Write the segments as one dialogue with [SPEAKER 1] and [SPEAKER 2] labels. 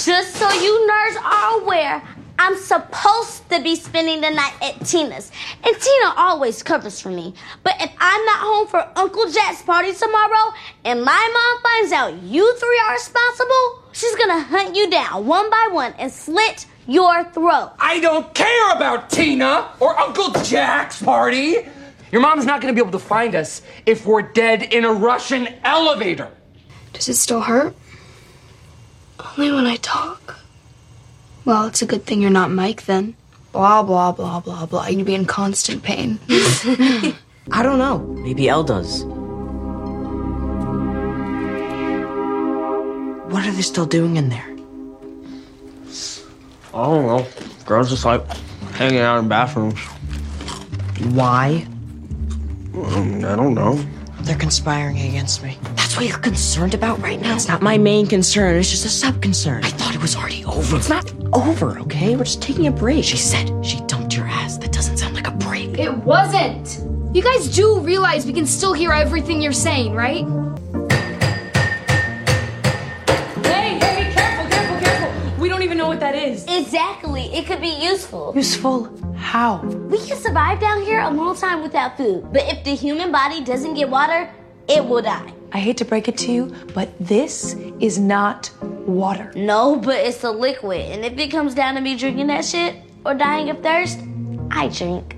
[SPEAKER 1] Just so you nerds are aware, I'm supposed to be spending the night at Tina's. And Tina always covers for me. But if I'm not home for Uncle Jack's party tomorrow and my mom finds out you three are responsible, she's gonna hunt you down one by one and slit your throat.
[SPEAKER 2] I don't care about Tina or Uncle Jack's party. Your mom's not gonna be able to find us if we're dead in a Russian elevator.
[SPEAKER 3] Does it still hurt? Only when I talk. Well, it's a good thing you're not Mike then. Blah, blah, blah, blah, blah. You'd be in constant pain.
[SPEAKER 4] I don't know. Maybe Elle does. What are they still doing in there?
[SPEAKER 5] I don't know. Girls just like hanging out in bathrooms.
[SPEAKER 4] Why?
[SPEAKER 5] I don't know.
[SPEAKER 4] They're conspiring against me. That's what you're concerned about right now? It's not my main concern. It's just a sub-concern. I thought it was already over. It's not over, okay? We're just taking a break. She said she dumped your ass. That doesn't sound like a break.
[SPEAKER 3] It wasn't. You guys do realize we can still hear everything you're saying, right?
[SPEAKER 6] Hey, careful. We don't even know what that is.
[SPEAKER 1] Exactly. It could be useful.
[SPEAKER 6] Useful? How?
[SPEAKER 1] We can survive down here a long time without food. But if the human body doesn't get water, it will die.
[SPEAKER 6] I hate to break it to you, but this is not water.
[SPEAKER 1] No, but it's a liquid. And if it comes down to me drinking that shit or dying of thirst, I drink.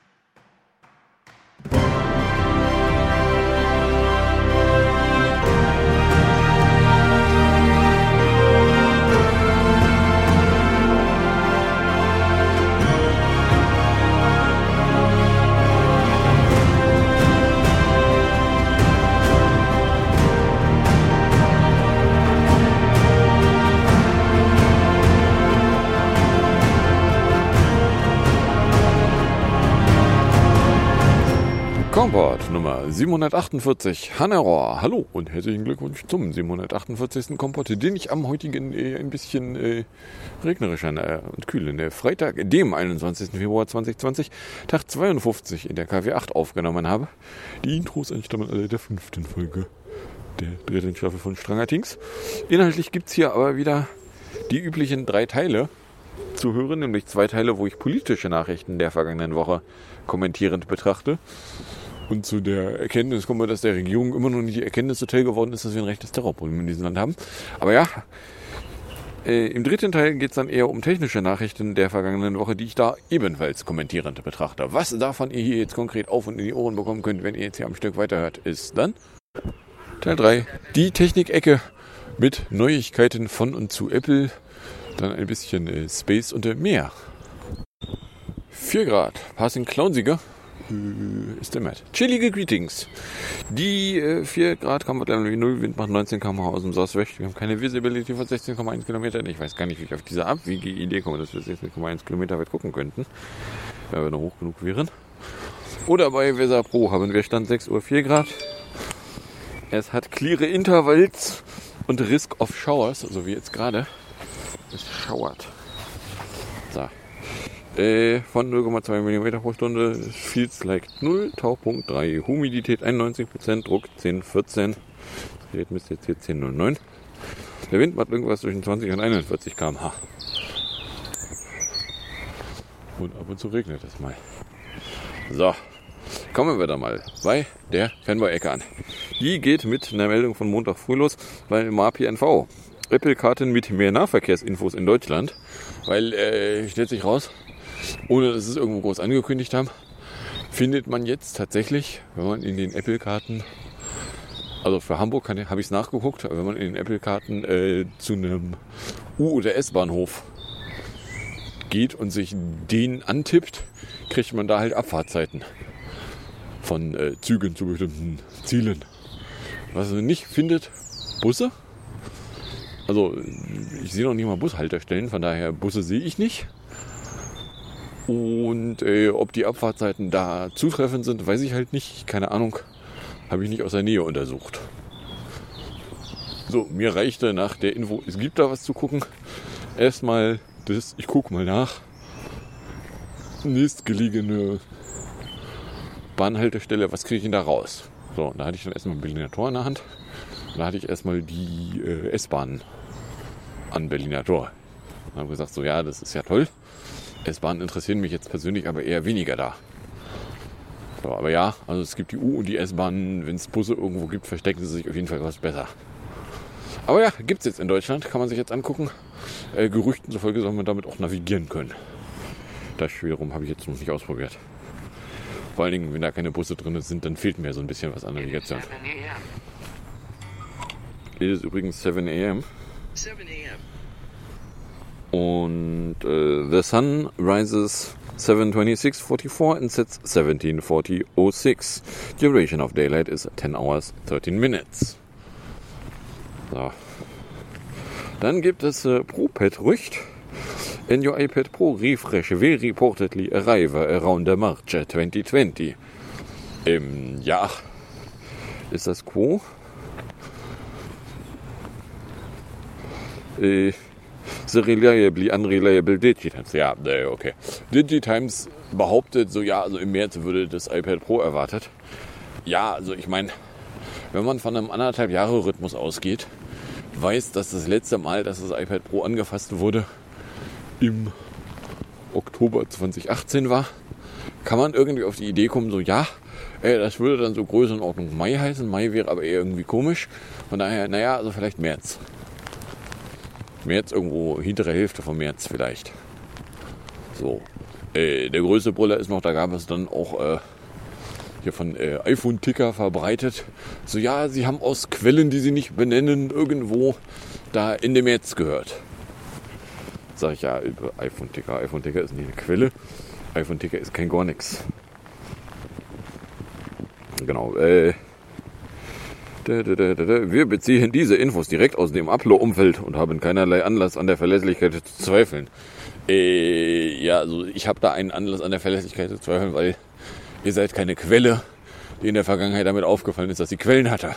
[SPEAKER 7] Kompott Nummer 748, Hanneror. Hallo und herzlichen Glückwunsch zum 748. Kompott, den ich am heutigen ein bisschen regnerischen und kühlen Freitag, dem 21. Februar 2020, Tag 52 in der KW8 aufgenommen habe. Die Intros entstammen alle der 5. Folge der 3. Staffel von Stranger Things. Inhaltlich gibt es hier aber wieder die üblichen 3 Teile zu hören, nämlich 2 Teile, wo ich politische Nachrichten der vergangenen Woche kommentierend betrachte und zu der Erkenntnis komme, dass der Regierung immer noch nicht die Erkenntnis zuteil geworden ist, dass wir ein rechtes Terrorproblem in diesem Land haben. Aber ja, im 3. Teil geht es dann eher um technische Nachrichten der vergangenen Woche, die ich da ebenfalls kommentierend betrachte. Was davon ihr hier jetzt konkret auf und in die Ohren bekommen könnt, wenn ihr jetzt hier am Stück weiterhört, ist dann Teil 3, die Technik-Ecke mit Neuigkeiten von und zu Apple, dann ein bisschen Space und mehr. 4 Grad, passing clownsiger ist der Matt. Chillige Greetings. Die 4 Grad Comfort-Level wie 0, Wind macht 19 km/h aus dem Southwest. Wir haben keine Visibility von 16,1 Kilometern. Ich weiß gar nicht, wie ich auf diese abwegige Idee komme, dass wir 16,1 Kilometer weit gucken könnten, wenn wir noch hoch genug wären. Oder bei Weather Pro haben wir Stand 6 Uhr 4 Grad. Es hat cleare Intervals und Risk of Showers, so wie jetzt gerade. Es schauert. So. Von 0,2 mm pro Stunde, Feels like 0, Taupunkt 3, Humidität 91%, Druck 10,14, das misst jetzt hier 10,09. Der Wind macht irgendwas zwischen 20 und 41 km/h. Und ab und zu regnet es mal. So, kommen wir da mal bei der Fanboy-Ecke an. Die geht mit einer Meldung von Montag früh los bei MAPNV. Apple-Karten mit mehr Nahverkehrsinfos in Deutschland, weil, stellt sich raus, ohne dass es irgendwo groß angekündigt haben, findet man jetzt tatsächlich, wenn man in den Apple-Karten, also für Hamburg habe ich es nachgeguckt, wenn man in den Apple-Karten zu einem U- oder S-Bahnhof geht und sich den antippt, kriegt man da halt Abfahrtzeiten von Zügen zu bestimmten Zielen. Was man nicht findet, Busse. Also ich sehe noch nicht mal Bushaltestellen, von daher Busse sehe ich nicht. Und ob die Abfahrtzeiten da zutreffend sind, weiß ich halt nicht. Keine Ahnung, habe ich nicht aus der Nähe untersucht. So, mir reichte nach der Info, es gibt da was zu gucken. Erstmal das, ich gucke mal nach. Nächstgelegene Bahnhaltestelle, was kriege ich denn da raus? So, da hatte ich dann erstmal einen Berliner Tor in der Hand. Da hatte ich erstmal die S-Bahn an Berliner Tor. Und habe gesagt, so ja, das ist ja toll. S-Bahnen interessieren mich jetzt persönlich aber eher weniger da. So, aber ja, also es gibt die U- und die S-Bahnen. Wenn es Busse irgendwo gibt, verstecken sie sich auf jeden Fall was besser. Aber ja, gibt es jetzt in Deutschland, kann man sich jetzt angucken. Gerüchten zufolge soll man damit auch navigieren können. Das wiederum habe ich jetzt noch nicht ausprobiert. Vor allen Dingen, wenn da keine Busse drin sind, dann fehlt mir so ein bisschen was an Navigation. It is übrigens 7 a.m. Und the sun rises 7:26:44 and sets 17:40:06. Duration of daylight is 10 hours 13 minutes. So. Dann gibt es Pro-Pet-Rücht. In your iPad Pro refresh will reportedly arrive around the March 2020. Ja. Ist das Quo? The reliably unreliable Digitimes. Ja, okay. Digitimes behauptet so, ja, also im März würde das iPad Pro erwartet. Ja, also ich meine, wenn man von einem 1,5 Jahre Rhythmus ausgeht, weiß, dass das letzte Mal, dass das iPad Pro angefasst wurde, im Oktober 2018 war, kann man irgendwie auf die Idee kommen, so ja, das würde dann so Größenordnung Mai heißen. Mai wäre aber eher irgendwie komisch. Von daher, naja, also vielleicht März. März irgendwo, hintere Hälfte vom März vielleicht. So. Der größte Brüller ist noch, da gab es dann auch hier von iPhone-Ticker verbreitet. So ja, sie haben aus Quellen, die sie nicht benennen, irgendwo da Ende März gehört. Sag ich ja, über iPhone-Ticker. iPhone-Ticker ist nicht eine Quelle. iPhone-Ticker ist kein gar nichts. Genau. Wir beziehen diese Infos direkt aus dem Upload-Umfeld und haben keinerlei Anlass an der Verlässlichkeit zu zweifeln. Ja, also ich habe da einen Anlass an der Verlässlichkeit zu zweifeln, weil ihr seid keine Quelle, die in der Vergangenheit damit aufgefallen ist, dass sie Quellen hatte.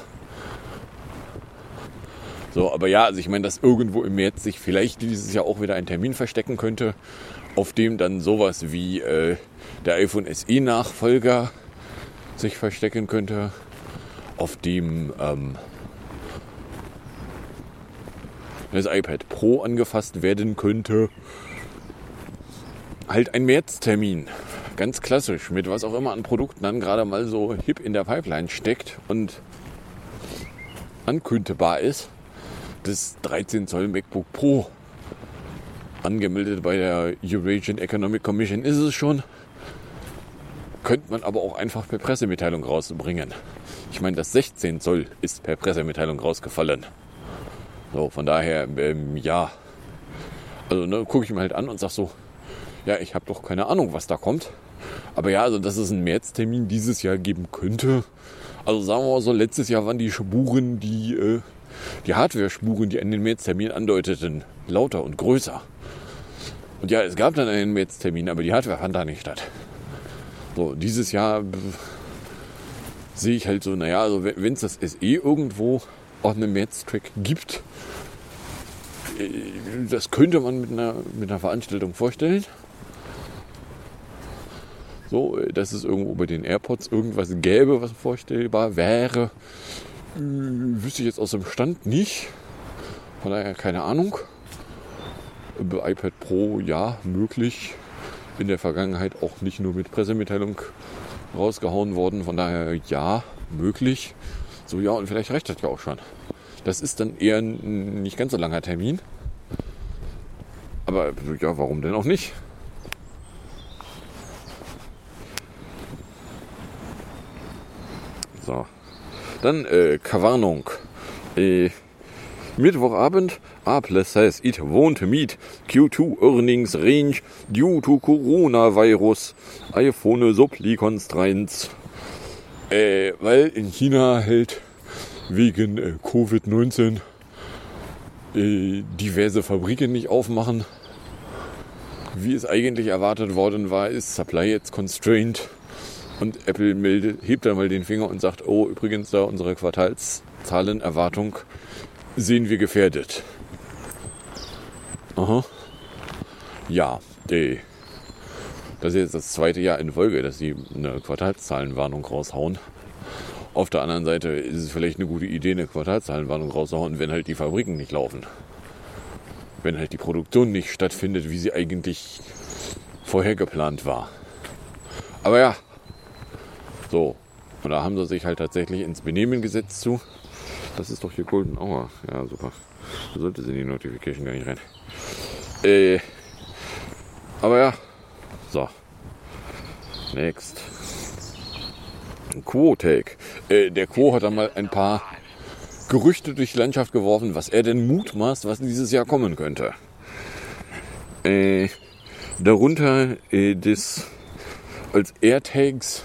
[SPEAKER 7] So, aber ja, also ich meine, dass irgendwo im März sich vielleicht dieses Jahr auch wieder ein Termin verstecken könnte, auf dem dann sowas wie der iPhone SE-Nachfolger sich verstecken könnte, auf dem das iPad Pro angefasst werden könnte. Halt ein Märztermin. Ganz klassisch, mit was auch immer an Produkten dann gerade mal so hip in der Pipeline steckt und ankündigbar ist. Das 13 Zoll MacBook Pro. Angemeldet bei der Eurasian Economic Commission ist es schon. Könnte man aber auch einfach per Pressemitteilung rausbringen. Ich meine, das 16 Zoll ist per Pressemitteilung rausgefallen. So, von daher, ja. Also, ne, gucke ich mir halt an und sag so, ja, ich habe doch keine Ahnung, was da kommt. Aber ja, also, dass es einen Märztermin dieses Jahr geben könnte. Also, sagen wir mal so, letztes Jahr waren die Spuren, die Hardware-Spuren, die an den Märztermin andeuteten, lauter und größer. Und ja, es gab dann einen Märztermin, aber die Hardware fand da nicht statt. So, dieses Jahr sehe ich halt so, naja, also wenn es das SE irgendwo auf einem März-Track gibt, das könnte man mit einer Veranstaltung vorstellen. So, dass es irgendwo bei den AirPods irgendwas gäbe, was vorstellbar wäre, wüsste ich jetzt aus dem Stand nicht. Von daher keine Ahnung. Bei iPad Pro, ja, möglich. In der Vergangenheit auch nicht nur mit Pressemitteilung rausgehauen worden. Von daher, ja, möglich. So, ja, und vielleicht reicht das ja auch schon. Das ist dann eher ein nicht ganz so langer Termin. Aber ja, warum denn auch nicht? So. Dann Warnung. Mittwochabend, Apple says it won't meet Q2 earnings range due to coronavirus. iPhone supply constraints. Weil in China halt wegen Covid-19 diverse Fabriken nicht aufmachen. Wie es eigentlich erwartet worden war, ist Supply jetzt constrained. Und Apple hebt dann mal den Finger und sagt, oh, übrigens da unsere Quartalszahlenerwartung sehen wir gefährdet. Aha. Ja, das ist jetzt das zweite Jahr in Folge, dass sie eine Quartalszahlenwarnung raushauen. Auf der anderen Seite ist es vielleicht eine gute Idee, eine Quartalszahlenwarnung rauszuhauen, wenn halt die Fabriken nicht laufen. wenn halt die Produktion nicht stattfindet, wie sie eigentlich vorher geplant war. Aber ja, so. Und da haben sie sich halt tatsächlich ins Benehmen gesetzt zu. Das ist doch hier Golden Hour. Ja, super. Da sollte sie in die Notification gar nicht rein. Aber ja. So. Next. Quo-Take. Der Quo hat dann mal ein paar Gerüchte durch die Landschaft geworfen, was er denn mutmaßt, was dieses Jahr kommen könnte. Darunter das als AirTags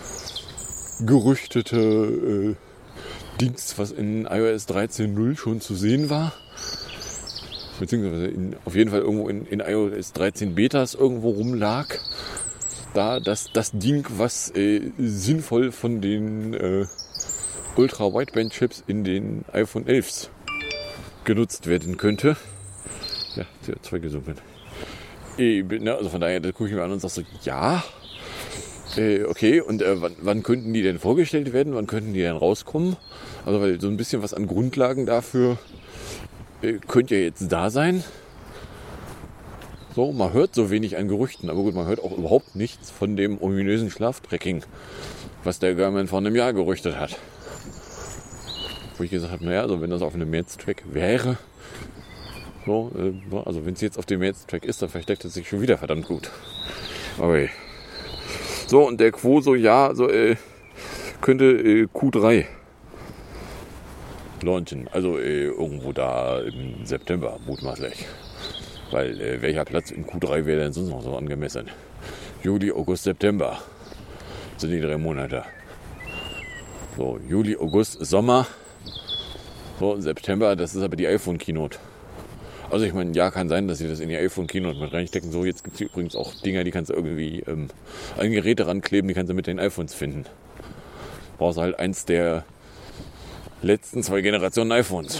[SPEAKER 7] gerüchtete Dings, was in iOS 13.0 schon zu sehen war. Beziehungsweise auf jeden Fall irgendwo in iOS 13 Betas irgendwo rumlag. Da das Ding, was sinnvoll von den Ultra-Wideband-Chips in den iPhone 11s genutzt werden könnte. Ja, CO2 gesunken. Also von daher, da gucke ich mir an und sage so, ja, okay, und wann könnten die denn vorgestellt werden? Wann könnten die denn rauskommen? Also weil so ein bisschen was an Grundlagen dafür könnte ja jetzt da sein. So, man hört so wenig an Gerüchten, aber gut, man hört auch überhaupt nichts von dem ominösen Schlaftracking, was der Garmin vor einem Jahr gerüchtet hat. Wo ich gesagt habe, naja, also wenn das auf einem März-Track wäre, so, also wenn es jetzt auf dem März-Track ist, dann versteckt es sich schon wieder verdammt gut. Okay. So, und der Quo so, ja, so könnte Q3 launchen. Also irgendwo da im September, mutmaßlich. Weil welcher Platz in Q3 wäre denn sonst noch so angemessen? Juli, August, September sind die 3 Monate. So, Juli, August, Sommer. So, September, das ist aber die iPhone-Keynote. Also ich meine, ja, kann sein, dass sie das in die iPhone-Keynote mit reinstecken. So, jetzt gibt es übrigens auch Dinger, die kannst du irgendwie an Geräte rankleben, die kannst du mit den iPhones finden. Brauchst halt eins der letzten 2 Generationen iPhones.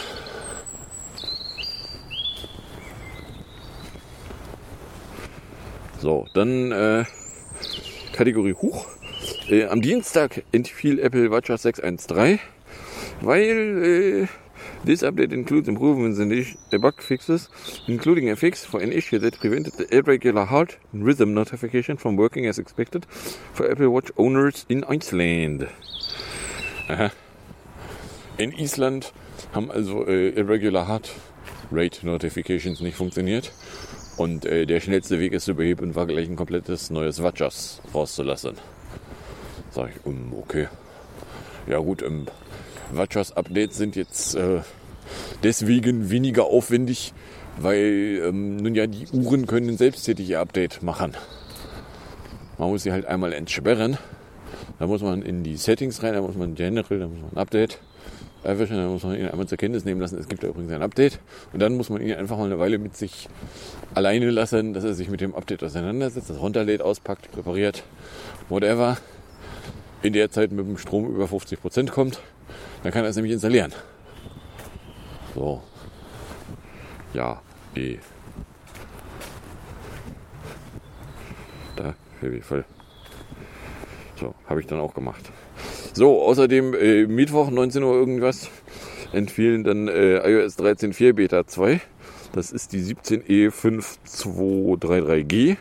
[SPEAKER 7] So, dann Kategorie Huch. Am Dienstag entfiel Apple WatchOS 6.1.3, weil this update includes improvements in the bug fixes, including a fix for an issue that prevented the irregular heart and rhythm notification from working as expected for Apple Watch owners in Iceland. Aha. In Island haben also irregular heart rate notifications nicht funktioniert. Und der schnellste Weg ist zu beheben, war gleich ein komplettes neues WatchOS rauszulassen. Sag ich, okay. Ja gut, WatchOS-Updates sind jetzt deswegen weniger aufwendig, weil nun ja die Uhren können ein selbsttätiges Update machen. Man muss sie halt einmal entsperren. Da muss man in die Settings rein, da muss man General, da muss man ein Update erwischen, da muss man ihn einmal zur Kenntnis nehmen lassen, es gibt da übrigens ein Update. Und dann muss man ihn einfach mal eine Weile mit sich alleine lassen, dass er sich mit dem Update auseinandersetzt, das runterlädt, auspackt, präpariert, whatever. In der Zeit mit dem Strom über 50% kommt, dann kann er es nämlich installieren. So. Ja, Da, voll. So, habe ich dann auch gemacht. So, außerdem Mittwoch 19 Uhr irgendwas entfielen dann iOS 13.4 Beta 2. Das ist die 17E5233G.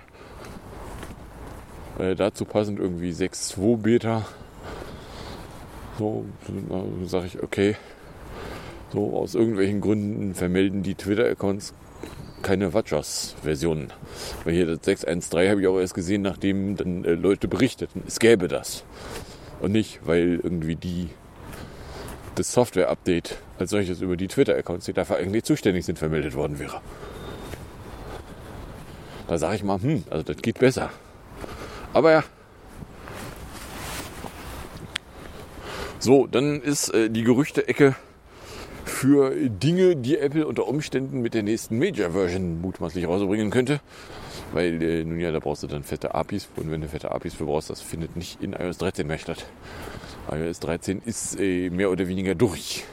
[SPEAKER 7] Dazu passend irgendwie 6.2 Beta. So, sage ich, okay. So, aus irgendwelchen Gründen vermelden die Twitter-Accounts keine WatchOS-Versionen. Weil hier das 6.1.3 habe ich auch erst gesehen, nachdem dann Leute berichteten, es gäbe das. Und nicht, weil irgendwie das Software-Update als solches über die Twitter-Accounts, die dafür eigentlich zuständig sind, vermeldet worden wäre. Da sage ich mal, also das geht besser. Aber ja. So, dann ist die Gerüchte-Ecke für Dinge, die Apple unter Umständen mit der nächsten Major-Version mutmaßlich rausbringen könnte. Weil, nun ja, da brauchst du dann fette APIs. Und wenn du fette APIs für brauchst, das findet nicht in iOS 13 mehr statt. iOS 13 ist mehr oder weniger durch.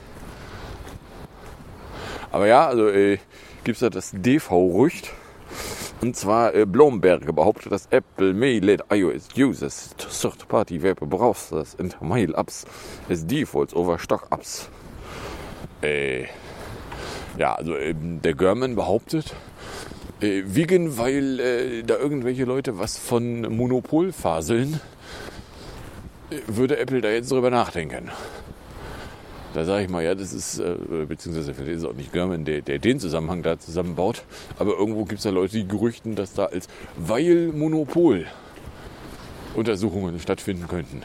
[SPEAKER 7] Aber ja, also gibt es da das DV-Gerücht. Und zwar Bloomberg behauptet, dass Apple may let iOS users to third-party web browsers and mail apps as defaults over stock apps. Ja, also der German behauptet, wegen, weil da irgendwelche Leute was von Monopol faseln, würde Apple da jetzt drüber nachdenken. Da sage ich mal, ja, das ist, beziehungsweise vielleicht ist es auch nicht German, der den Zusammenhang da zusammenbaut, aber irgendwo gibt es da Leute, die gerüchten, dass da weil Monopol Untersuchungen stattfinden könnten.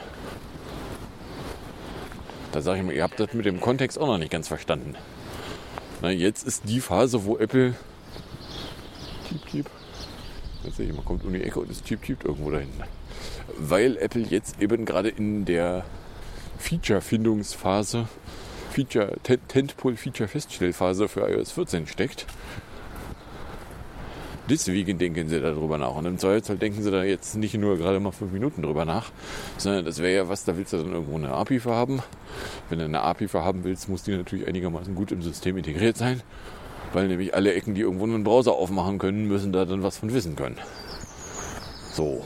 [SPEAKER 7] Da sage ich mal, ihr habt das mit dem Kontext auch noch nicht ganz verstanden. Na, jetzt ist die Phase, wo Apple jetzt sehe ich mal, kommt um die Ecke und es cheap irgendwo da hinten. Weil Apple jetzt eben gerade in der Feature-Findungsphase, Tentpole-Feature-Feststellphase für iOS 14 steckt. Deswegen denken sie darüber nach. Und im Zweifelsfall denken sie da jetzt nicht nur gerade mal 5 Minuten drüber nach, sondern das wäre ja was, da willst du dann irgendwo eine API für haben. Wenn du eine API für haben willst, muss die natürlich einigermaßen gut im System integriert sein, weil nämlich alle Ecken, die irgendwo einen Browser aufmachen können, müssen da dann was von wissen können. So.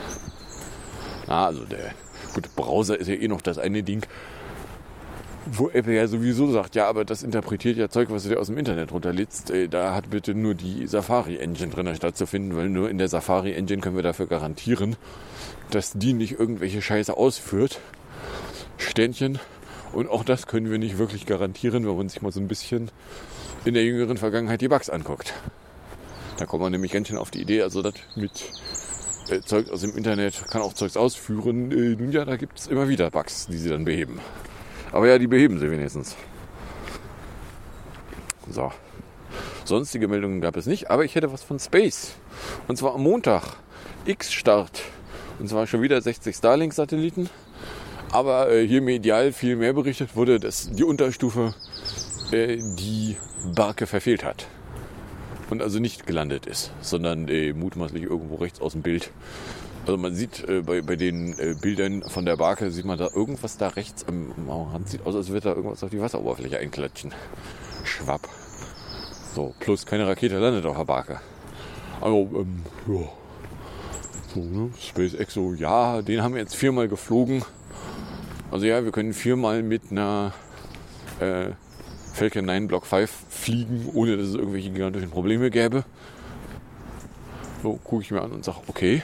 [SPEAKER 7] Also der Browser ist ja eh noch das eine Ding, wo Apple ja sowieso sagt, ja, aber das interpretiert ja Zeug, was du dir aus dem Internet runterlädst. Da hat bitte nur die Safari-Engine drin stattzufinden, weil nur in der Safari-Engine können wir dafür garantieren, dass die nicht irgendwelche Scheiße ausführt. Sternchen. Und auch das können wir nicht wirklich garantieren, wenn man sich mal so ein bisschen in der jüngeren Vergangenheit die Bugs anguckt. Da kommt man nämlich ganz schön auf die Idee, also das mit Zeug aus dem Internet kann auch Zeugs ausführen. Nun ja, da gibt es immer wieder Bugs, die sie dann beheben. Aber ja, die beheben sie wenigstens. So. Sonstige Meldungen gab es nicht, aber ich hätte was von Space. Und zwar am Montag. X-Start. Und zwar schon wieder 60 Starlink-Satelliten. Aber hier medial viel mehr berichtet wurde, dass die Unterstufe die Barke verfehlt hat. Und also nicht gelandet ist, sondern mutmaßlich irgendwo rechts aus dem Bild. Also man sieht bei den Bildern von der Barke, sieht man da irgendwas da rechts am Rand. Sieht aus, als würde da irgendwas auf die Wasseroberfläche einklatschen. Schwapp. So, plus keine Rakete landet auf der Barke. Also, ja. So, ne? SpaceX so, ja, den haben wir jetzt 4-mal geflogen. Also ja, wir können 4-mal mit einer Falcon 9 Block 5 fliegen, ohne dass es irgendwelche gigantischen Probleme gäbe. So, gucke ich mir an und sage, okay.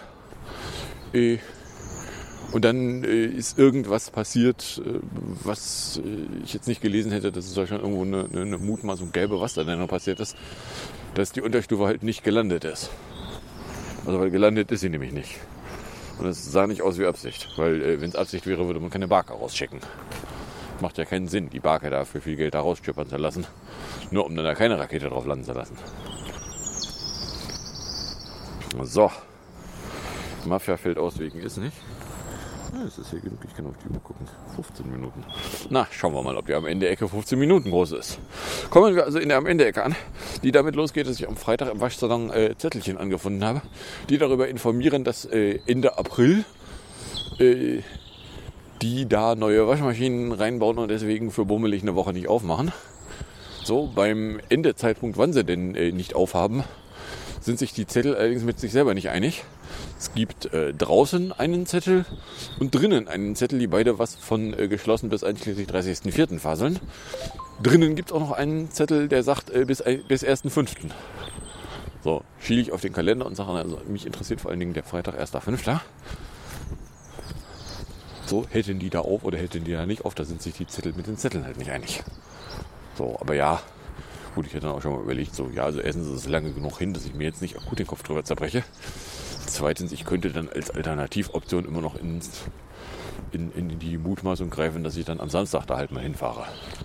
[SPEAKER 7] Und dann ist irgendwas passiert, was ich jetzt nicht gelesen hätte, dass es wahrscheinlich irgendwo eine Mutmaßung gäbe, was da denn noch passiert ist, dass die Unterstufe halt nicht gelandet ist. Also weil gelandet ist sie nämlich nicht. Und das sah nicht aus wie Absicht, weil wenn es Absicht wäre, würde man keine Barke rausschicken. Macht ja keinen Sinn, die Barke da für viel Geld da rausschippern zu lassen, nur um dann da keine Rakete drauf landen zu lassen. So. Mafia fällt aus wegen ist nicht. Ja, es ist hier genug, ich kann auf die Uhr gucken. 15 Minuten. Na, schauen wir mal, ob die am Ende Ecke 15 Minuten groß ist. Kommen wir also in der am Ende Ecke an, die damit losgeht, dass ich am Freitag im Waschsalon Zettelchen angefunden habe, die darüber informieren, dass Ende April die da neue Waschmaschinen reinbauen und deswegen für bummelig eine Woche nicht aufmachen. So, beim Endezeitpunkt, wann sie denn nicht aufhaben, sind sich die Zettel allerdings mit sich selber nicht einig. Es gibt draußen einen Zettel und drinnen einen Zettel, die beide was von geschlossen bis einschließlich 30.04. faseln. Drinnen gibt es auch noch einen Zettel, der sagt bis 1.05. So, schiele ich auf den Kalender und sage, also mich interessiert vor allen Dingen der Freitag, 1.05. So, hätten die da auf oder hätten die da nicht auf, da sind sich die Zettel mit den Zetteln halt nicht einig. So, aber ja, gut, ich hätte dann auch schon mal überlegt, so, ja, also erstens ist es lange genug hin, dass ich mir jetzt nicht akut den Kopf drüber zerbreche. Zweitens, ich könnte dann als Alternativoption immer noch in die Mutmaßung greifen, dass ich dann am Samstag da halt mal hinfahre.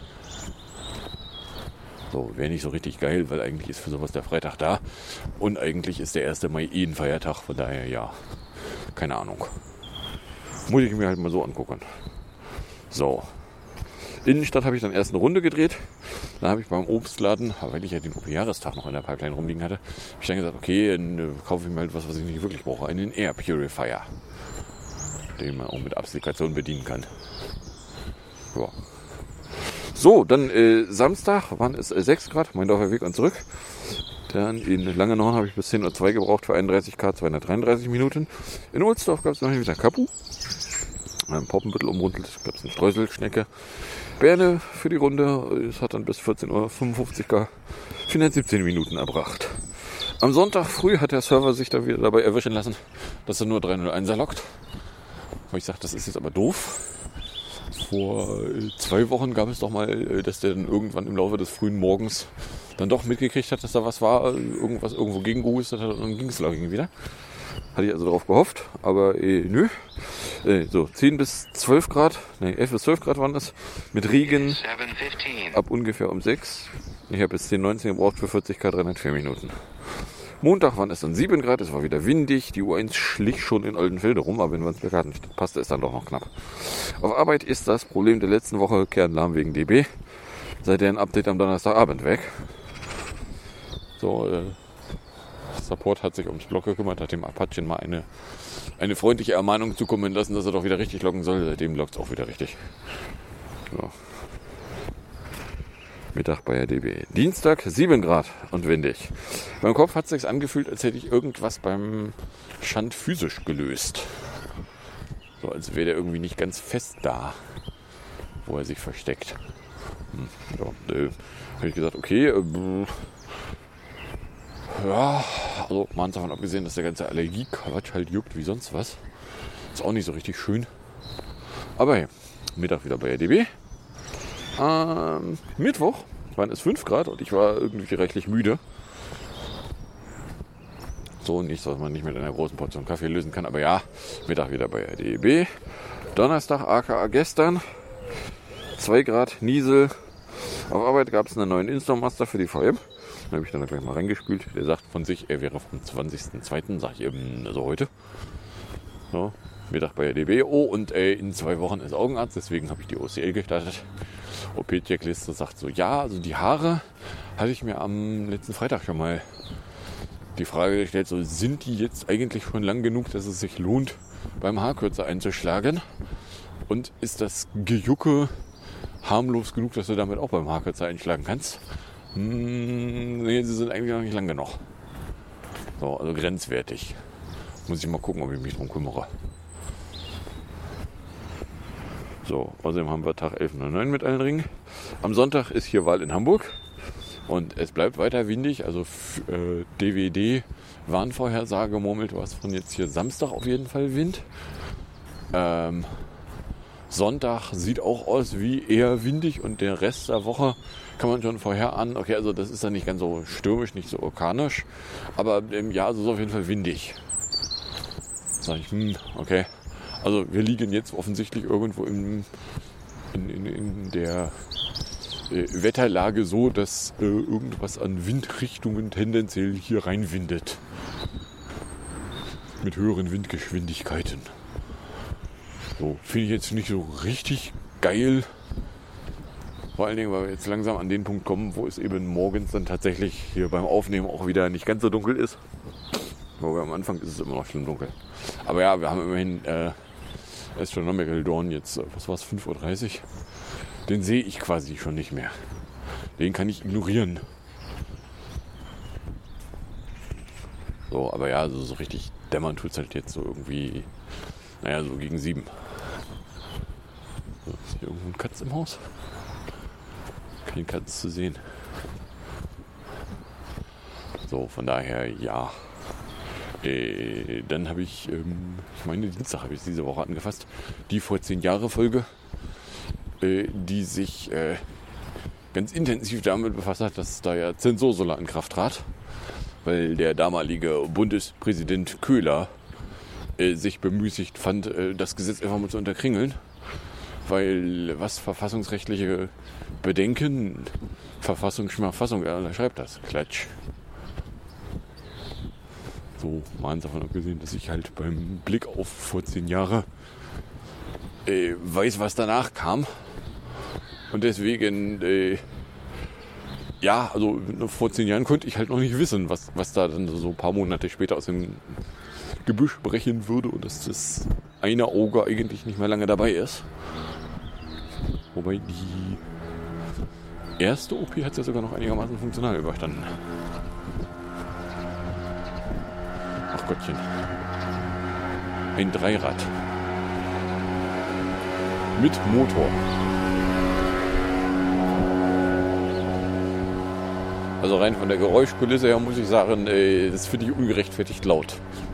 [SPEAKER 7] So, wäre nicht so richtig geil, weil eigentlich ist für sowas der Freitag da und eigentlich ist der 1. Mai ein Feiertag, von daher ja, keine Ahnung. Muss ich mir halt mal so angucken. So. Innenstadt habe ich dann erst eine Runde gedreht. Dann habe ich beim Obstladen, weil ich ja den OP-Jahrestag noch in der Pipeline rumliegen hatte, habe ich dann gesagt, okay, dann kaufe ich mir halt was ich nicht wirklich brauche. Einen Air Purifier. Den man auch mit Applikation bedienen kann. Ja. So, dann Samstag waren es 6 Grad, Meindorfer Weg und zurück. Dann in Langenhorn habe ich bis 10.02 Uhr gebraucht für 31 K, 233 Minuten. In Ohlsdorf gab es noch wieder Kapu. Poppenbüttel umrundelt, gab es eine Streuselschnecke. Berne für die Runde, es hat dann bis 14.55 Uhr 417 Minuten erbracht. Am Sonntag früh hat der Server sich dann wieder dabei erwischen lassen, dass er nur 301er lockt. Weil ich sage, das ist jetzt aber doof. Vor 2 Wochen gab es doch mal, dass der dann irgendwann im Laufe des frühen Morgens dann doch mitgekriegt hat, dass da was war, irgendwas irgendwo gegengehustet hat und dann ging es irgendwie wieder. Hatte ich also darauf gehofft, aber nö. So, 10 bis 12 Grad, 11 bis 12 Grad waren das, mit Regen ab ungefähr um 6. Ich habe jetzt 10:19 gebraucht für 40 Grad, 304 Minuten. Montag waren es dann 7 Grad, es war wieder windig, die U1 schlich schon in Oldenfelde rum, aber in Wandsbek-Hartenstedt passte es dann doch noch knapp. Auf Arbeit ist das Problem der letzten Woche Kernlahm wegen DB. Seit deren Update am Donnerstagabend weg. So, Support hat sich ums Block gekümmert, hat dem Apache mal eine freundliche Ermahnung zukommen lassen, dass er doch wieder richtig locken soll. Seitdem lockt es auch wieder richtig. So. Mittag bei der DB. Dienstag 7 Grad und windig. Beim Kopf hat es sich angefühlt, als hätte ich irgendwas beim Schand physisch gelöst. So, als wäre der irgendwie nicht ganz fest da, wo er sich versteckt. So, habe ich gesagt, okay, ja, also mal davon abgesehen, dass der ganze Allergie-Quatsch halt juckt wie sonst was. Ist auch nicht so richtig schön. Aber hey, Mittag wieder bei der DB. Mittwoch waren es 5 Grad und ich war irgendwie reichlich müde. So nichts, was man nicht mit einer großen Portion Kaffee lösen kann. Aber ja, Mittag wieder bei der DB. Donnerstag, aka gestern, 2 Grad, Niesel. Auf Arbeit gab es einen neuen Instamaster für die VM. Da habe ich dann gleich mal reingespült. Der sagt von sich, er wäre vom 20.02., sag ich eben, also heute. So, Mittag bei der DB. Oh, und in 2 Wochen ist Augenarzt, deswegen habe ich die OCL gestartet. OP-Checkliste sagt so, ja, also die Haare hatte ich mir am letzten Freitag schon mal die Frage gestellt, so, sind die jetzt eigentlich schon lang genug, dass es sich lohnt, beim Haarkürzer einzuschlagen? Und ist das Gejucke harmlos genug, dass du damit auch beim Haarkürzer einschlagen kannst? Nee, sie sind eigentlich noch nicht lang genug. So, also grenzwertig. Muss ich mal gucken, ob ich mich drum kümmere. So, außerdem haben wir Tag 11.09 mit allen Ringen. Am Sonntag ist hier Wahl in Hamburg. Und es bleibt weiter windig. Also DWD-Warnvorhersage murmelt was von jetzt hier Samstag auf jeden Fall Wind. Sonntag sieht auch aus wie eher windig und der Rest der Woche kann man schon vorher an. Okay, also das ist dann nicht ganz so stürmisch, nicht so orkanisch, aber ja, also ist auf jeden Fall windig. Sag ich, okay. Also wir liegen jetzt offensichtlich irgendwo in der Wetterlage so, dass irgendwas an Windrichtungen tendenziell hier reinwindet. Mit höheren Windgeschwindigkeiten. So, finde ich jetzt nicht so richtig geil. Vor allen Dingen, weil wir jetzt langsam an den Punkt kommen, wo es eben morgens dann tatsächlich hier beim Aufnehmen auch wieder nicht ganz so dunkel ist. Wobei am Anfang ist es immer noch schlimm dunkel. Aber ja, wir haben immerhin Astronomical Dawn jetzt, was war es, 5.30 Uhr. Den sehe ich quasi schon nicht mehr. Den kann ich ignorieren. So, aber ja, so richtig dämmern tut es halt jetzt so irgendwie, naja, so gegen 7. So, ist hier irgendwo ein Katz im Haus? Keine Katz zu sehen. So, von daher, ja. Dann habe ich, ich meine, Dienstag habe ich diese Woche angefasst, die vor 10 Jahre Folge, die sich ganz intensiv damit befasst hat, dass da ja Zensursolar in Kraft trat, weil der damalige Bundespräsident Köhler sich bemüßigt fand, das Gesetz einfach mal zu unterkringeln, weil was verfassungsrechtliche Bedenken, Verfassung, er schreibt das, Klatsch. So, mal davon abgesehen, dass ich halt beim Blick auf vor 10 Jahre weiß, was danach kam. Und deswegen, ja, also vor 10 Jahren konnte ich halt noch nicht wissen, was da dann so ein paar Monate später aus dem Gebüsch brechen würde und dass das eine Auge eigentlich nicht mehr lange dabei ist. Wobei die erste OP hat ja sogar noch einigermaßen funktional überstanden. Ach Gottchen. Ein Dreirad. mit Motor. Also rein von der Geräuschkulisse her muss ich sagen, das finde ich ungerechtfertigt laut.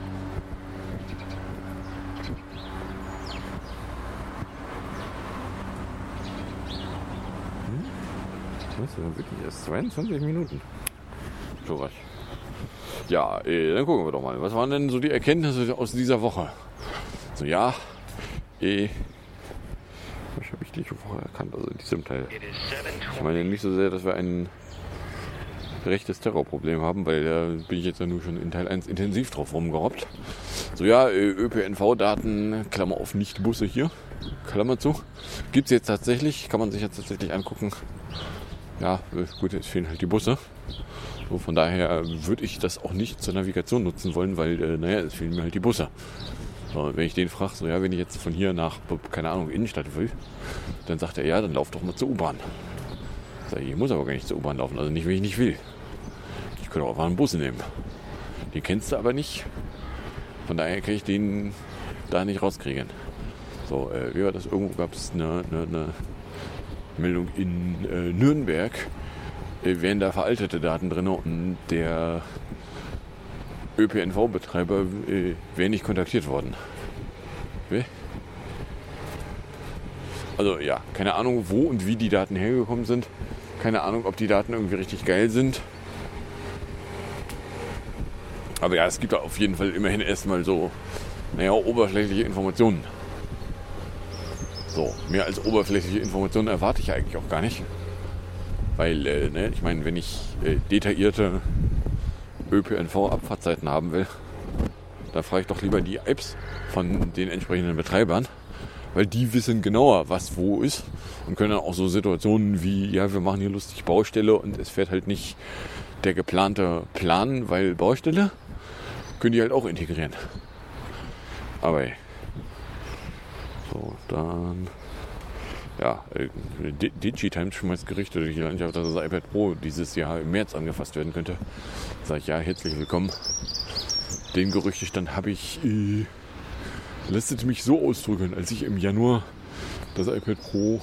[SPEAKER 7] Das ist wirklich erst 22 Minuten. So was. Ja, dann gucken wir doch mal. Was waren denn so die Erkenntnisse aus dieser Woche? So, ja, was habe ich diese Woche erkannt, also in diesem Teil? Ich meine nicht so sehr, dass wir ein rechtes Terrorproblem haben, weil da bin ich jetzt ja nur schon in Teil 1 intensiv drauf rumgerobbt. So, ja, ÖPNV-Daten, Klammer auf, nicht Busse hier, Klammer zu. Gibt es jetzt tatsächlich, kann man sich jetzt tatsächlich angucken. Ja, gut, jetzt fehlen halt die Busse. So, von daher würde ich das auch nicht zur Navigation nutzen wollen, weil, es fehlen mir halt die Busse. So, wenn ich den frage, so, ja, wenn ich jetzt von hier nach, keine Ahnung, Innenstadt will, dann sagt er, ja, dann lauf doch mal zur U-Bahn. Ich muss aber gar nicht zur U-Bahn laufen, also nicht, wenn ich nicht will. Ich könnte auch mal einen Bus nehmen. Den kennst du aber nicht. Von daher kann ich den da nicht rauskriegen. So, wie war das? Irgendwo gab es eine Meldung in Nürnberg. Wären da veraltete Daten drin und der ÖPNV-Betreiber wäre nicht kontaktiert worden. Okay. Also ja, keine Ahnung, wo und wie die Daten hergekommen sind. Keine Ahnung, ob die Daten irgendwie richtig geil sind. Aber ja, es gibt da auf jeden Fall immerhin erstmal so, oberflächliche Informationen. So, mehr als oberflächliche Informationen erwarte ich eigentlich auch gar nicht. Weil, ich meine, wenn ich detaillierte ÖPNV-Abfahrtzeiten haben will, dann frage ich doch lieber die Apps von den entsprechenden Betreibern. Weil die wissen genauer, was wo ist und können dann auch so Situationen wie, ja, wir machen hier lustig Baustelle und es fährt halt nicht der geplante Plan, weil Baustelle, können die halt auch integrieren. Aber so, dann ja, DigiTimes schmeißt Gerüchte durch die Landschaft, dass das iPad Pro dieses Jahr im März angefasst werden könnte. Sag ich, ja, herzlich willkommen. Den Gerüchtestand habe ich lässt mich so ausdrücken, als ich im Januar das iPad Pro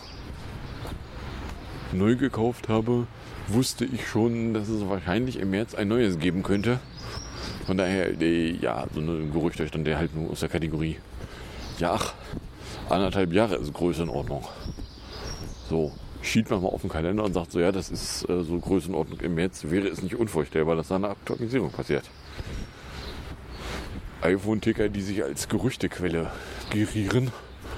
[SPEAKER 7] neu gekauft habe, wusste ich schon, dass es wahrscheinlich im März ein neues geben könnte. Von daher, ja, so ein Gerüchtestand, der halt nur aus der Kategorie, ja, 1,5 Jahre ist Größenordnung. So, schielt man mal auf den Kalender und sagt so, ja, das ist so Größenordnung im März, wäre es nicht unvorstellbar, dass da eine Aktualisierung passiert. iPhone-Ticker, die sich als Gerüchtequelle gerieren.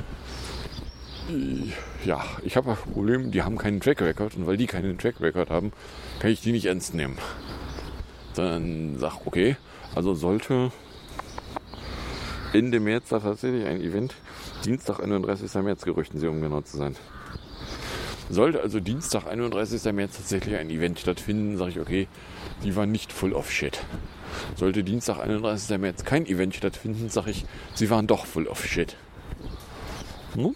[SPEAKER 7] Ja, ich habe das Problem, die haben keinen Track-Record und weil die keinen Track-Record haben, kann ich die nicht ernst nehmen. Sondern sag, okay, also sollte Ende März da tatsächlich ein Event, Dienstag, 31. März gerüchten sie, um genau zu sein. Sollte also Dienstag, 31. März tatsächlich ein Event stattfinden, sage ich, okay, die waren nicht full of shit. Sollte Dienstag, 31. März kein Event stattfinden, sage ich, sie waren doch full of shit. Hm?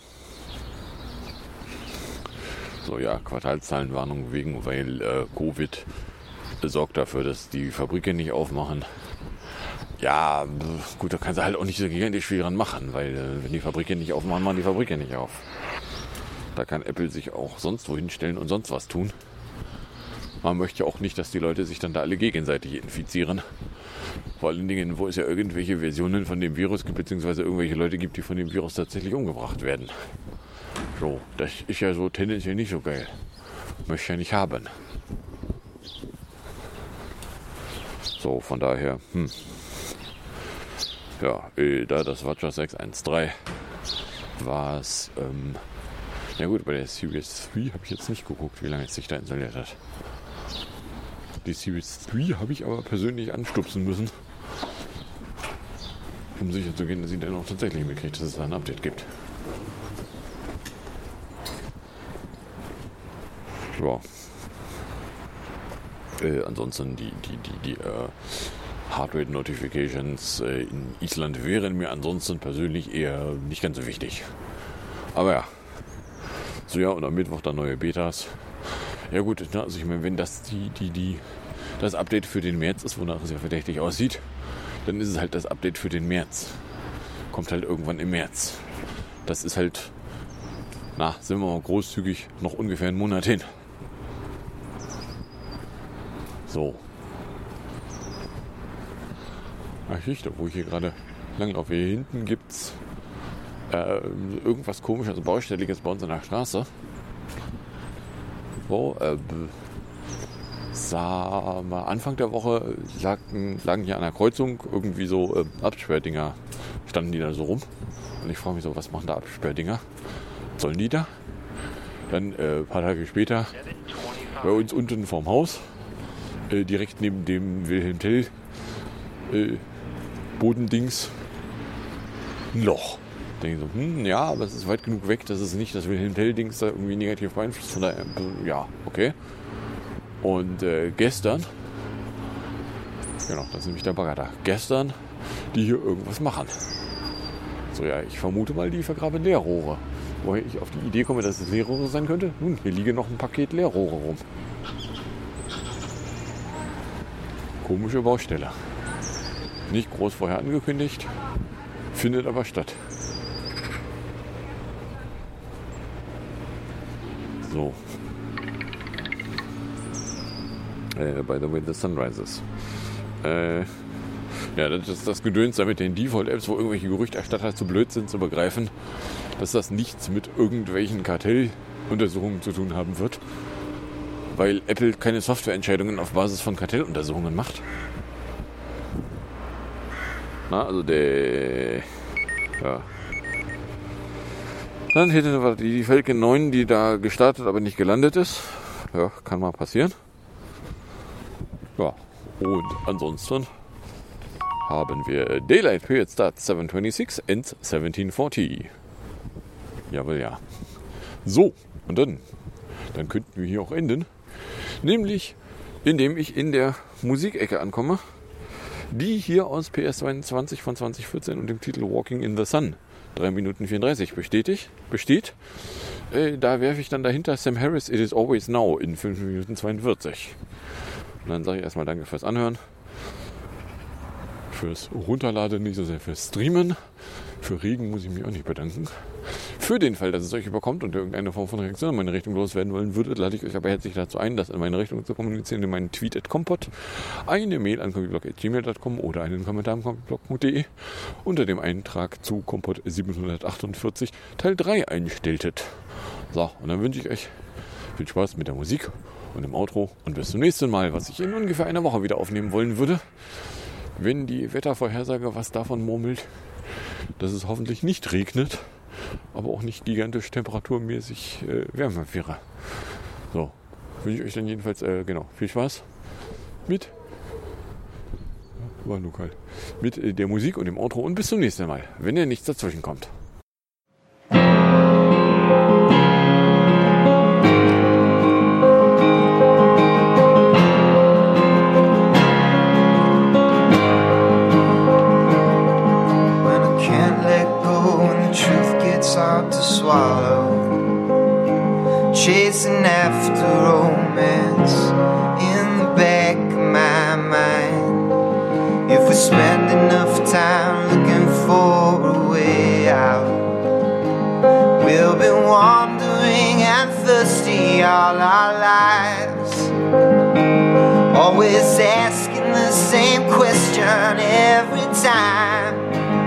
[SPEAKER 7] So, ja, Quartalszahlenwarnung weil Covid sorgt dafür, dass die Fabriken nicht aufmachen. Ja, gut, da kannst du halt auch nicht so gigantisch viel dran machen, weil wenn die Fabriken nicht aufmachen, machen die Fabriken nicht auf. Da kann Apple sich auch sonst wo hinstellen und sonst was tun. Man möchte ja auch nicht, dass die Leute sich dann da alle gegenseitig infizieren. Vor allen Dingen, wo es ja irgendwelche Versionen von dem Virus gibt, beziehungsweise irgendwelche Leute gibt, die von dem Virus tatsächlich umgebracht werden. So, das ist ja so tendenziell nicht so geil. Möchte ich ja nicht haben. So, von daher, ja, da das WatchOS 613 war es, ja gut, bei der Series 3 habe ich jetzt nicht geguckt, wie lange es sich da installiert hat. Die Series 3 habe ich aber persönlich anstupsen müssen, um sicher zu gehen, dass sie dann auch tatsächlich mitkriegt, dass es da ein Update gibt. Ja. Ansonsten die Heartrate Notifications in Island wären mir ansonsten persönlich eher nicht ganz so wichtig. Aber ja. So, ja, und am Mittwoch dann neue Betas. Ja gut, also ich meine, wenn das das Update für den März ist, wonach es ja verdächtig aussieht, dann ist es halt das Update für den März. Kommt halt irgendwann im März. Das ist halt Na, sind wir mal großzügig, noch ungefähr einen Monat hin. So. Ach, Geschichte, wo ich hier gerade langlaufe. Hier hinten gibt's irgendwas Komisches, Baustelliges bei uns in der Straße. Wo, Anfang der Woche lagen hier an der Kreuzung irgendwie so Absperrdinger, standen die da so rum. Und ich frage mich so, was machen da Absperrdinger? Was sollen die da? Dann ein paar Tage später bei uns unten vorm Haus, direkt neben dem Wilhelm Tell Bodendings, ein Loch. Denke so, ja, aber es ist weit genug weg, dass es nicht das Wilhelm Tell-Dings da irgendwie negativ beeinflusst. Von daher, ja, okay. Und gestern, genau, das ist nämlich der Bagger da. Gestern, die hier irgendwas machen. So, ja, ich vermute mal, die vergraben Leerrohre. Woher ich auf die Idee komme, dass es Leerrohre sein könnte? Nun, hier liegen noch ein Paket Leerrohre rum. Komische Baustelle. Nicht groß vorher angekündigt, findet aber statt. So. By the way, the sun rises. Ja, das ist das Gedöns da mit den Default-Apps, wo irgendwelche Gerüchterstatter zu blöd sind zu begreifen, dass das nichts mit irgendwelchen Kartelluntersuchungen zu tun haben wird, weil Apple keine Softwareentscheidungen auf Basis von Kartelluntersuchungen macht. Na, also ja. Dann hätte wir die Falcon 9, die da gestartet, aber nicht gelandet ist. Ja, kann mal passieren. Ja, und ansonsten haben wir Daylight Period Start 7:26 and 17:40. Jawohl, ja. So, und dann könnten wir hier auch enden. Nämlich, indem ich in der Musikecke ankomme, die hier aus PS22 von 2014 und dem Titel Walking in the Sun 3 Minuten 34 besteht. Da werfe ich dann dahinter Sam Harris, It Is Always Now in 5 Minuten 42. Und dann sage ich erstmal danke fürs Anhören, fürs Runterladen, nicht so sehr fürs Streamen. Für Regen muss ich mich auch nicht bedanken. Für den Fall, dass es euch überkommt und ihr irgendeine Form von Reaktion in meine Richtung loswerden wollen würdet, lade ich euch aber herzlich dazu ein, das in meine Richtung zu kommunizieren, in meinen Tweet @compot, eine Mail an comicblog@gmail.com oder einen Kommentar am comicblog.de unter dem Eintrag zu Compot 748 Teil 3 einstelltet. So, und dann wünsche ich euch viel Spaß mit der Musik und dem Outro und bis zum nächsten Mal, was ich in ungefähr einer Woche wieder aufnehmen wollen würde, wenn die Wettervorhersage was davon murmelt, dass es hoffentlich nicht regnet, aber auch nicht gigantisch temperaturmäßig wärmer wäre. So, wünsche ich euch dann jedenfalls, viel Spaß mit, war nur kalt, mit der Musik und dem Outro und bis zum nächsten Mal, wenn ihr nichts dazwischen kommt.
[SPEAKER 8] Hard to swallow, chasing after romance in the back of my mind. If we spend enough time looking for a way out, we'll be wandering and thirsty all our lives, always asking the same question every time.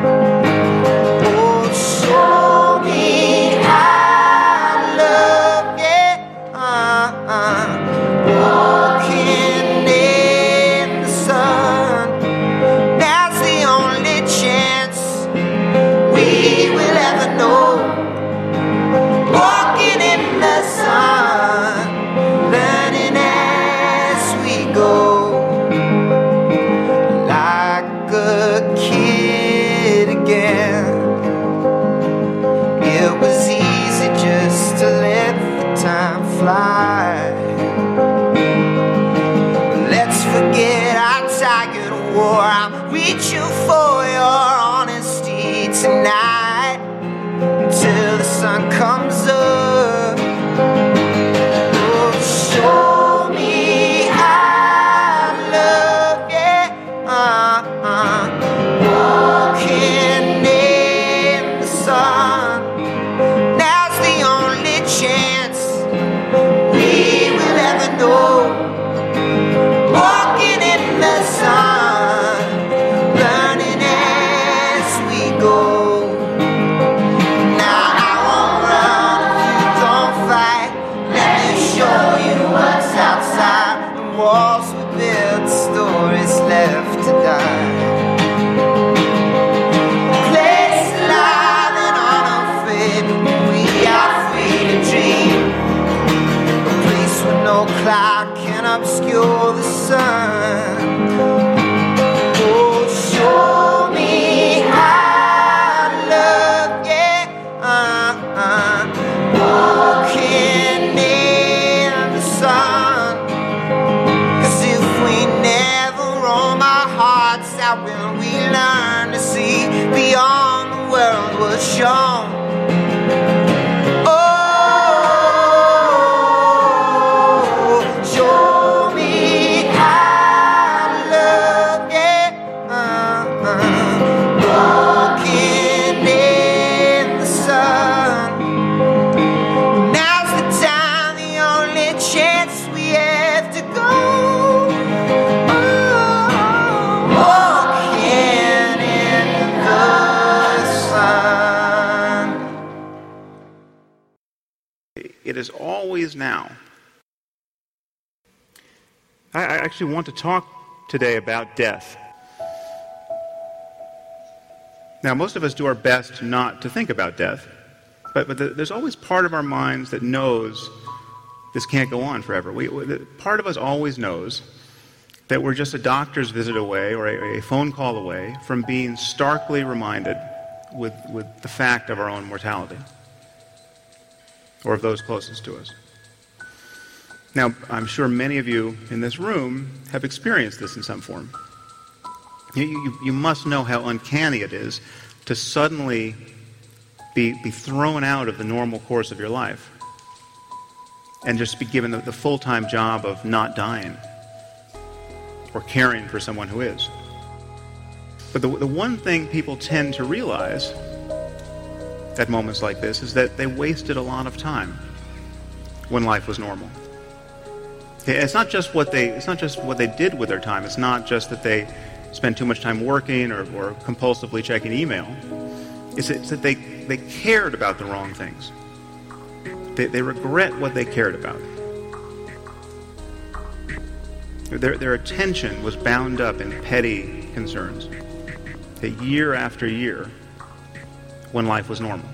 [SPEAKER 8] Oh, show me how to love, yeah, walking in the sun. That's the only chance we will ever know. Walking in the sun, learning as we go, like a kid again. It was easy just to let the time fly. Let's forget our tiger war. I'm reaching for your honesty tonight until the sun comes up. Oh, show me how to love, yeah, walking in the sun. That's the only lights out will we learn to see beyond the world was shown. Oh, show me how to love, yeah. Walking in the sun. Now's the time, the only chance we have to go. Walking in the sun.
[SPEAKER 9] It is always now. I actually want to talk today about death. Now, most of us do our best not to think about death, but there's always part of our minds that knows this can't go on forever. Part of us always knows that we're just a doctor's visit away or a phone call away from being starkly reminded with the fact of our own mortality, or of those closest to us. Now, I'm sure many of you in this room have experienced this in some form. You must know how uncanny it is to suddenly be thrown out of the normal course of your life and just be given the full-time job of not dying or caring for someone who is. But the one thing people tend to realize at moments like this is that they wasted a lot of time when life was normal. It's not just what they did with their time. It's not just that they spent too much time working or compulsively checking email. It's that they cared about the wrong things. They regret what they cared about. Their attention was bound up in petty concerns. Year after year, when life was normal.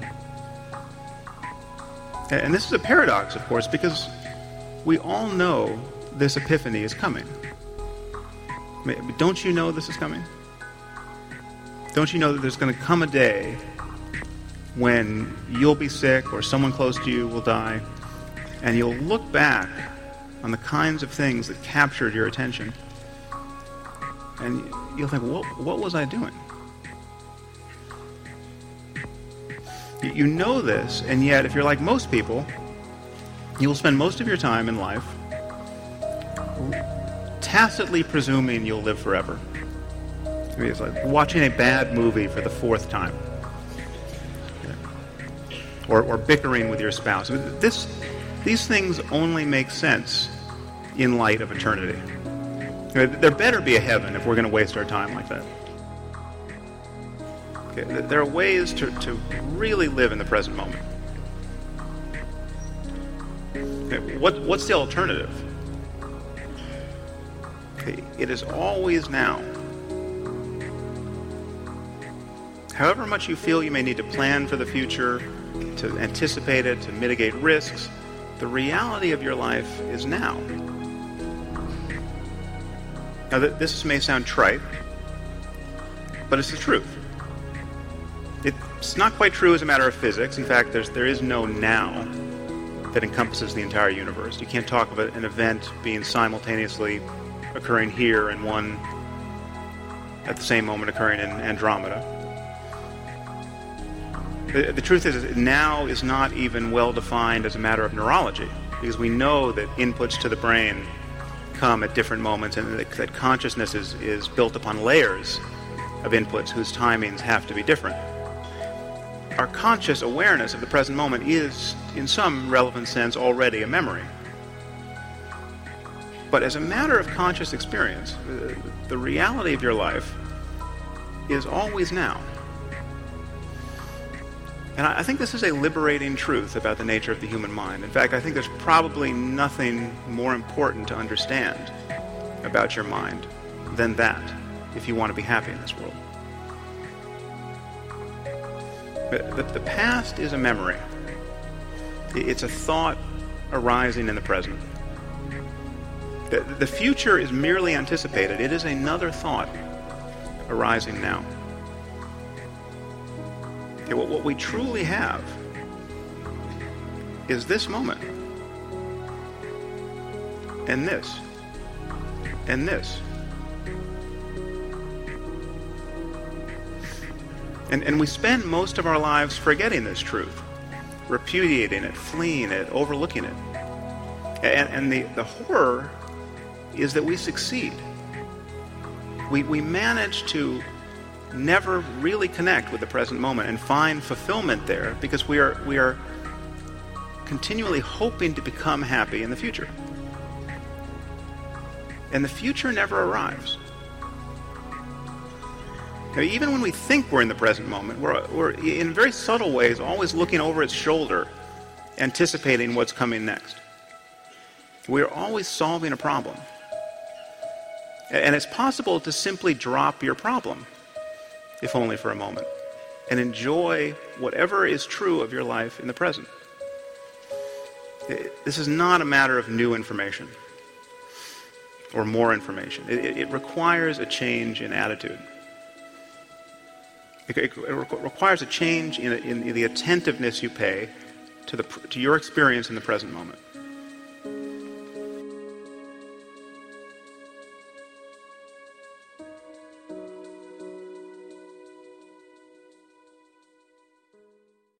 [SPEAKER 9] And this is a paradox, of course, because we all know this epiphany is coming. Don't you know this is coming? Don't you know that there's going to come a day when you'll be sick or someone close to you will die, and you'll look back on the kinds of things that captured your attention, and you'll think, what was I doing? You know this, and yet if you're like most people, you'll spend most of your time in life tacitly presuming you'll live forever. I mean, it's like watching a bad movie for the fourth time. Or bickering with your spouse. I mean, these things only make sense in light of eternity. I mean, there better be a heaven if we're going to waste our time like that. Okay, there are ways to really live in the present moment. Okay, what's the alternative? Okay, it is always now. However much you feel you may need to plan for the future, to anticipate it, to mitigate risks, the reality of your life is now. Now, this may sound trite, but it's the truth. It's not quite true as a matter of physics. In fact, there is no now that encompasses the entire universe. You can't talk of an event being simultaneously occurring here and one at the same moment occurring in Andromeda. The truth is, now is not even well defined as a matter of neurology, because we know that inputs to the brain come at different moments, and that consciousness is built upon layers of inputs whose timings have to be different. Our conscious awareness of the present moment is, in some relevant sense, already a memory. But as a matter of conscious experience, the reality of your life is always now. And I think this is a liberating truth about the nature of the human mind. In fact, I think there's probably nothing more important to understand about your mind than that, if you want to be happy in this world. The past is a memory. It's a thought arising in the present. The future is merely anticipated. It is another thought arising now. What we truly have is this moment, and this, and this. And we spend most of our lives forgetting this truth, repudiating it, fleeing it, overlooking it. And the horror is that we succeed. We manage to never really connect with the present moment and find fulfillment there because we are continually hoping to become happy in the future. And the future never arrives. Now, even when we think we're in the present moment, we're in very subtle ways always looking over its shoulder, anticipating what's coming next. We're always solving a problem. And it's possible to simply drop your problem, if only for a moment, and enjoy whatever is true of your life in the present. This is not a matter of new information or more information. It requires a change in attitude. It requires a change in the attentiveness you pay to your experience in the present moment.